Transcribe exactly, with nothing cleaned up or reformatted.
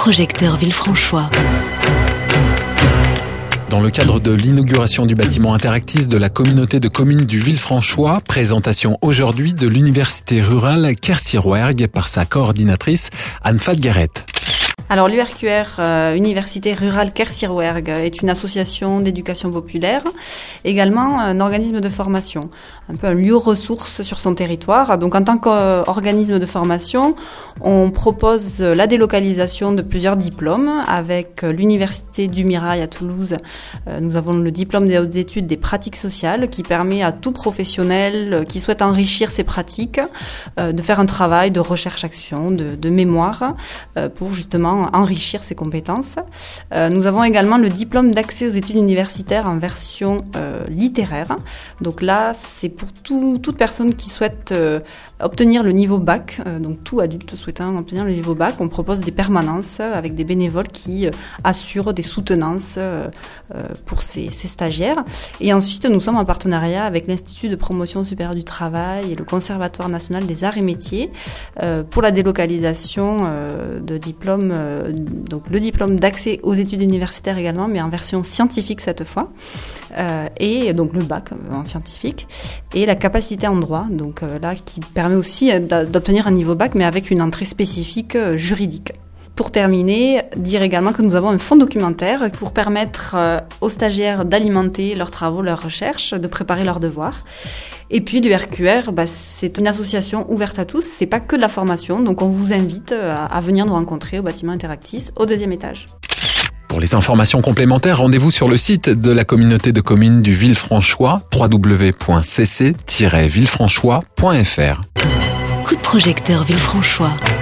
projecteur Villefranchois. Dans le cadre de l'inauguration du bâtiment interactif de la communauté de communes du Villefranchois, présentation aujourd'hui de l'université rurale Kersirouergue par sa coordinatrice Anne Falgueret. Alors l'U R Q R, euh, Université Rurale Kersirouergue, est une association d'éducation populaire, également un organisme de formation, un peu un lieu ressource sur son territoire. Donc en tant qu'organisme de formation, on propose la délocalisation de plusieurs diplômes. Avec l'Université du Mirail à Toulouse, euh, nous avons le diplôme des hautes études des pratiques sociales qui permet à tout professionnel qui souhaite enrichir ses pratiques euh, de faire un travail de recherche-action, de, de mémoire, euh, pour justement enrichir ses compétences. Euh, nous avons également le diplôme d'accès aux études universitaires en version euh, littéraire. Donc là, c'est pour tout, toute personne qui souhaite euh, obtenir le niveau bac, euh, donc tout adulte souhaitant obtenir le niveau bac. On propose des permanences avec des bénévoles qui euh, assurent des soutenances euh, euh, pour ces, ces stagiaires. Et ensuite, nous sommes en partenariat avec l'Institut de promotion supérieure du travail et le Conservatoire national des arts et métiers euh, pour la délocalisation euh, de diplômes euh, donc le diplôme d'accès aux études universitaires également, mais en version scientifique cette fois, euh, et donc le bac en scientifique, et la capacité en droit, donc euh, là qui permet aussi d'obtenir un niveau bac, mais avec une entrée spécifique euh, juridique. Pour terminer, dire également que nous avons un fonds documentaire pour permettre euh, aux stagiaires d'alimenter leurs travaux, leurs recherches, de préparer leurs devoirs. Et puis l'U R Q R, bah, c'est une association ouverte à tous, c'est pas que de la formation, donc on vous invite à, à venir nous rencontrer au bâtiment interactif au deuxième étage. Pour les informations complémentaires, rendez-vous sur le site de la communauté de communes du Villefranchois, w w w point c c tiret villefranchois point f r. Coup de projecteur Villefranchois.